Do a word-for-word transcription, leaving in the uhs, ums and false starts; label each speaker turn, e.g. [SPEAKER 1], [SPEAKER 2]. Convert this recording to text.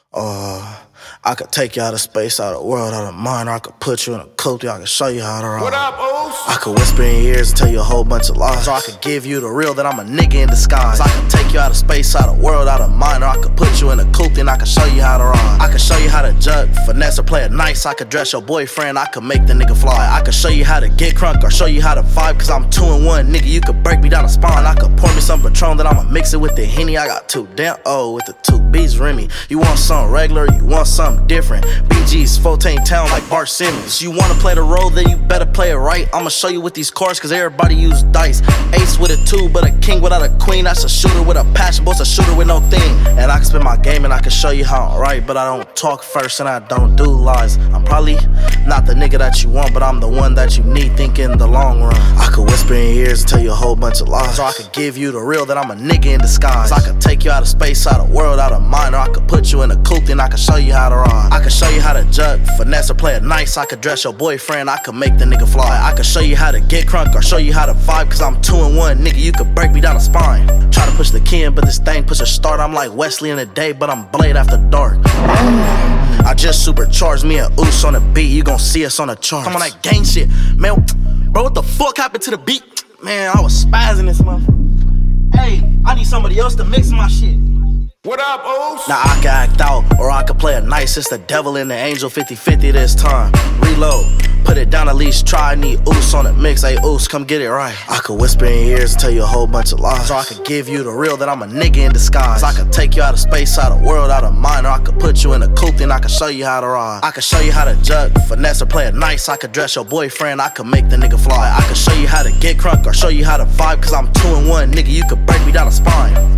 [SPEAKER 1] Uh, I could take you out of space, out of the world, out of mind, or I could put you in a coupe, I could show you how to ride.
[SPEAKER 2] What up, Oos?
[SPEAKER 1] I could whisper in your ears and tell you a whole bunch of lies, or I could give you the real that I'm a nigga in disguise. I could take you out of space, out of the world, out of mind, or I could put you in a coupe, then I could show you how to ride. I could show you how to jug, finesse, or play it nice. I could dress your boyfriend, I could make the nigga fly. I could show you how to get crunk, or show you how to vibe, cause I'm two in one, nigga, you could break me down the spine. I could pour me some Patron, then I'ma mix it with the Henny. I got two damn oh with the two B's Remy. You want something regular, you want something different. B G's fourteen town like Bart Simmons. You wanna play the role, then you better play it right. I'ma show you with these cards, cause everybody use dice. Ace with a two, but a king without a queen. That's a shooter with a passion, boy's a shooter with no thing. And I can spin my game and I can show you how I'm right, but I don't talk first and I don't do lies. I'm probably not the nigga that you want, but I'm the one that you need, think in the long run. I could whisper in your ears and tell you a whole bunch of lies, or I could give you the real that I'm a nigga in disguise. I could take you out of space, out of the world, out of mind, or I could put you in a coupe, then I could show you how to ride. I could show you how to jug, finesse, or play it nice. I could dress your boyfriend, I could make the nigga fly. I could show you how to get crunk, or show you how to vibe, cause I'm two in one, nigga, you could break me down the spine. Try to push the key in, but this thing push a start. I'm like Wesley in the day, but I'm Blade after dark. I just supercharged me and Oos on the beat, you gon' see us on the charts. Come on, that gang shit, man, bro, what the fuck happened to the beat? Man, I was spazzing this motherfucker. Hey, I need somebody else to mix my shit.
[SPEAKER 2] What up, Oos?
[SPEAKER 1] Now I can act out, or I can play it nice. It's the devil and the angel, fifty fifty this time. Reload, put it down, at least try. I need Oos on the mix, hey Oos, come get it right. I could whisper in your ears and tell you a whole bunch of lies, or I could give you the real that I'm a nigga in disguise. I could take you out of space, out of the world, out of mind, or I could put you in a coupe, then I could show you how to ride. I could show you how to jug, finesse, or play it nice. I could dress your boyfriend, I could make the nigga fly. I could show you how to get crunk, or show you how to vibe, cause I'm two in one, nigga, you could break me down the spine.